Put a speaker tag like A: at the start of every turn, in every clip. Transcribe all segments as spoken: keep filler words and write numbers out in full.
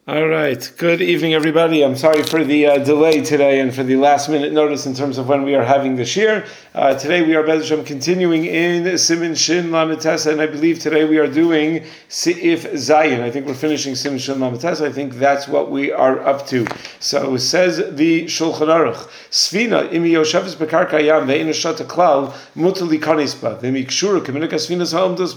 A: All right. Good evening, everybody. I'm sorry for the uh, delay today and for the last minute notice in terms of when we are having the shir. Uh, today we are Be'ez Hashem continuing in Siman Shin Lamed Tes, and I believe today we are doing Seif Zayin. I think we're finishing Siman Shin Lamed Tes. I think that's what we are up to. So it says the Shulchan Aruch, Sfina imi yosheves bekarka yam ve'ein shata klal mutar likanis ba ve'mi kshura k'minik asfinas ha'omdos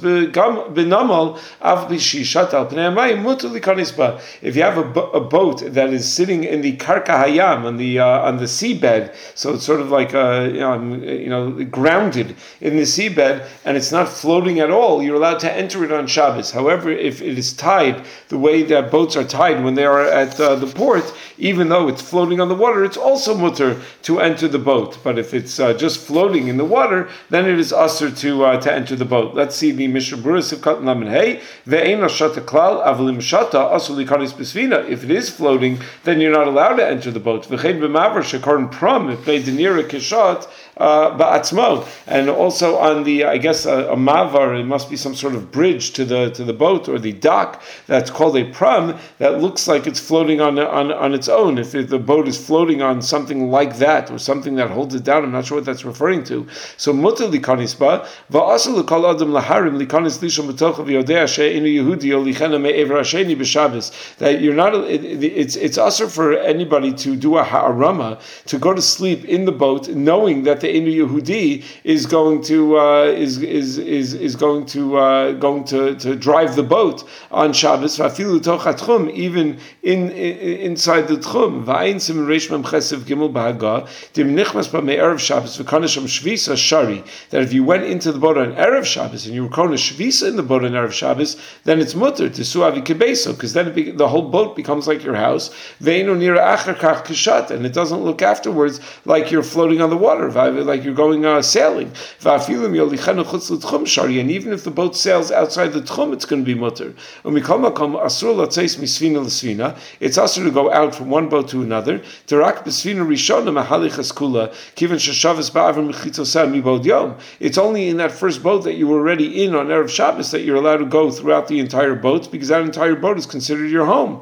A: benamal av b'shishat al pnei hamayim mutar likanis ba. If you have a, bo- a boat that is sitting in the karka hayam, on the uh, on the seabed, so it's sort of like uh, you know, you know grounded in the seabed, and it's not floating at all, you're allowed to enter it on Shabbos. However, if it is tied the way that boats are tied when they are at uh, the port, even though it's floating on the water, it's also mutter to enter the boat. But if it's uh, just floating in the water, then it is usher to uh, to enter the boat. Let's see the Mishnah Berurah Sivkat Lamed Hey ve'ein shata klal avalim shata asur likanis b'sfina. If it is floating, then you're not allowed to enter the boat. V'chein b'mavar shekarn pram if they denira kishat ba'atzmo. And also on the, I guess a, a mavar, it must be some sort of bridge to the to the boat or the dock that's called a pram that looks like it's floating on on on its own. If it, the boat is floating on something like that or something that holds it down, I'm not sure what that's referring to. So mutar likanis ba va'asur l'kol adam laharim likanis lishon b'tocha v'yodea she'enu Yehudi o lichena me'ever hasheni b'Shabbos. That you're not, it, it, it's it's usher for anybody to do a harama, to go to sleep in the boat, knowing that the Enu Yehudi is going to uh, is is is is going to uh, going to, to drive the boat on Shabbos. V'afilu tocha tchum, even in, in inside the tchum. V'ayin sim reish mem chesev gimel b'haga dim nichmas ba me'erev Shabbos v'kanasham shvisa shari. That if you went into the boat on erev Shabbos and you were kona shvisa in the boat on erev Shabbos, then it's mutter to suavi kebeso, because then it be, the whole boat becomes like your house. Ve'enu nira acher kach kishat, and it doesn't look afterwards like you're floating on the water, like you're going uh, sailing. Va'afilim yolichenu chutz l'tchum shari, and even if the boat sails outside the tchum, it's going to be mutter. Umikol makom asur latzeis misfina l'sfina, it's asur to go out from one boat to another. Terak b'sfina rishona mahalichas kula kiven sheshavas ba'aver mechitzosah mibod yom. It's only in that first boat that you were already in on erev Shabbos that you're allowed to go throughout the entire boat, because that entire boat is considered your home.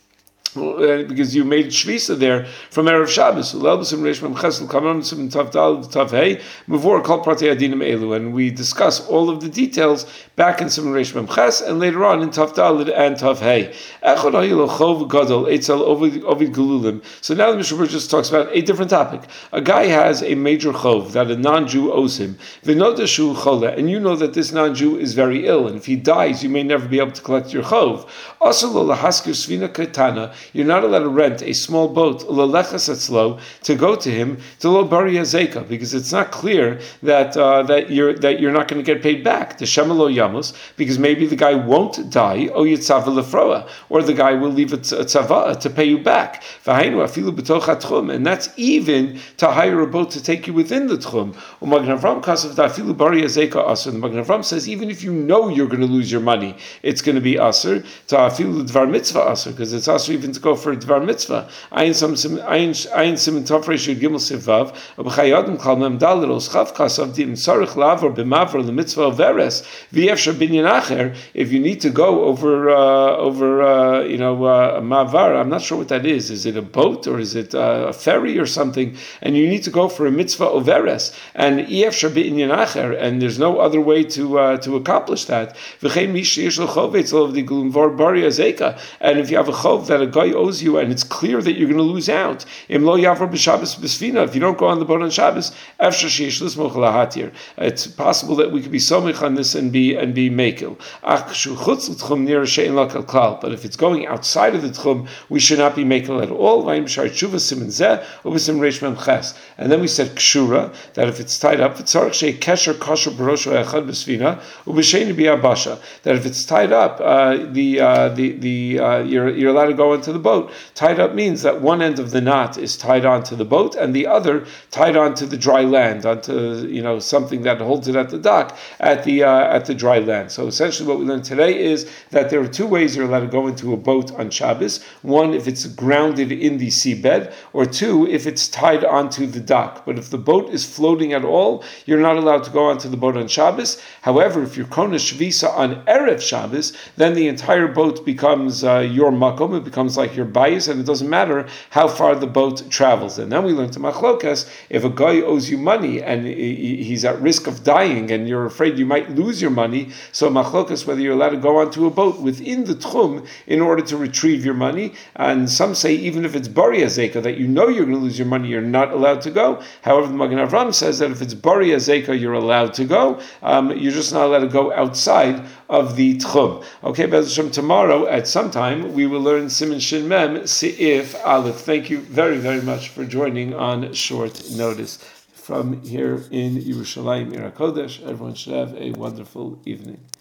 A: Uh, because you made shvisa there from erev Shabbos. And we discuss all of the details back in Siman Reish Mem Ches and later on in Tav Daled and Tav Hey. So now the Mishnah Berurah just talks about a different topic. A guy has a major chov that a non-Jew owes him, and you know that this non-Jew is very ill, and if he dies, you may never be able to collect your chov. You're not allowed to rent a small boat to go to him to lo bari hazeka, because it's not clear that uh, that you're that you're not going to get paid back. The shemalo yamos, because maybe the guy won't die, o yitzava lefroa, or the guy will leave a tzava to pay you back. And that's even to hire a boat to take you within the tchum. The Magen Avraham says even if you know you're going to lose your money, it's going to be aser to afilu dvar mitzvah aser, because it's aser even to go for a dvar mitzvah. Ayin sim ayin sim tafrei shud gimel sivav abchayadim kal mem dalet oschav kasav dim sarich lavar b'mavar lemitzvah veres v'yefshar binyan acher. If you need to go over uh, over uh, you know uh, a mavar, I'm not sure what that is. Is it a boat or is it uh, a ferry or something? And you need to go for a mitzvah overes and yefshar binyan acher, and there's no other way to uh, to accomplish that. V'chein mish yesh lo chov etzol of the glumvar bari azeka. And if you have a chov that a guy owes you, and it's clear that you're going to lose out, im lo yavar b'Shabbos b'sfina, if you don't go on the boat on Shabbos, efshar sheish lismoch lahatir. It's possible that we could be somich on this and be and be mekel. Ach shu chutz l'tchum nir she'en lakal klal. But if it's going outside of the tchum, we should not be mekel at all. Vayim shar tshuva siman zeh u'b'sim reish mem ches. And then we said kshura, that if it's tied up, v'tzarich she'e kesher kosher b'rosho echad b'sfina u'b'sheini b'yabasha. That if it's tied up, uh, the uh, the the uh, you're you're allowed to go into the boat. Tied up means that one end of the knot is tied onto the boat and the other tied onto the dry land, onto you know something that holds it at the dock at the uh, at the dry land. So essentially, what we learned today is that there are two ways you're allowed to go into a boat on Shabbos. One, if it's grounded in the seabed, or two, if it's tied onto the dock. But if the boat is floating at all, you're not allowed to go onto the boat on Shabbos. However, if you're kona shvisa on erev Shabbos, then the entire boat becomes uh, your makom. It becomes becomes like your bias, and it doesn't matter how far the boat travels. And then we learn to machlokas, if a guy owes you money and he's at risk of dying and you're afraid you might lose your money, so machlokas, whether you're allowed to go onto a boat within the tchum in order to retrieve your money. And some say even if it's bari azeka, that you know you're going to lose your money, you're not allowed to go. However, the Magen Avram says that if it's bari azeka, you're allowed to go. Um, you're just not allowed to go outside of the tchum. Okay, Be'ez Hashem, tomorrow at some time we will learn Siman Shin Mem Seif Aleph. Thank you very, very much for joining on short notice from here in Yerushalayim, Ir HaKodesh. Everyone should have a wonderful evening.